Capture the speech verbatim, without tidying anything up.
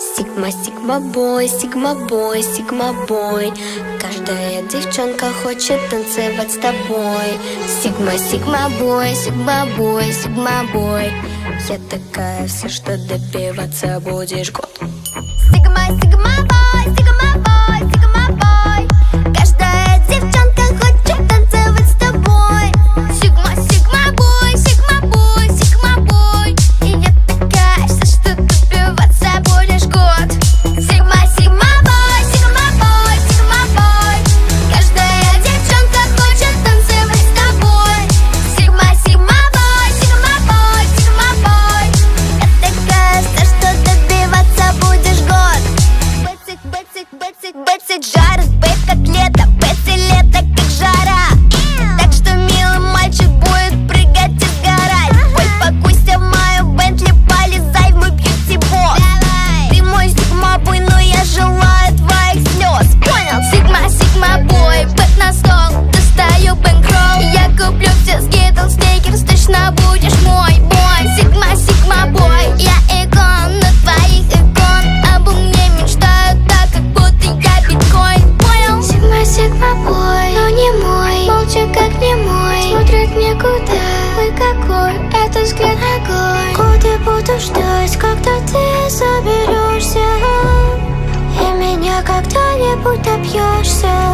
Сигма, сигма бой, сигма бой, сигма бой. Каждая девчонка хочет танцевать с тобой. Сигма, сигма бой, сигма бой, сигма бой. Я такая вся, что добиваться будешь год. Сигма, сигма бой, сигма бой, сигма бой. Каждая девчонка хочет танцевать с тобой. Сигма, сигма бой, сигма бой, сигма бой. И я такая вся, что добиваться будешь год. Сигма, сигма бой, сигма бой, сигма бой. Каждая девчонка хочет танцевать с тобой. Сигма, сигма бой, сигма бой, сигма бой. Я такая вся, что добиваться будешь год. Бэцик, бэцик, бэцик, бэцик жарит, бэт как лето, бэци лето как жара. Так что милый мальчик будет прыгать и сгорать. Ой, покуйся в мою Бентли, полезай в мой бьюти-босс. Ты мой сигма-бой, но я желаю твоих слез. Понял? Сигма, сигма-бой, бэт на стол, достаю бэнкролл. Я куплю все скитлс, сникерс, точно будешь мой бой. Сигма, сигма-бой, я икон на твоих икон. Обо мне мечтают так, как будто я биткоин. Понял? Сигма, сигма бой, но не мой. Молча как не мой, смотрит мне куда. Ой, какой это взгляд огонь. Годы буду ждать, когда ты заберешься, и меня когда-нибудь добьешься.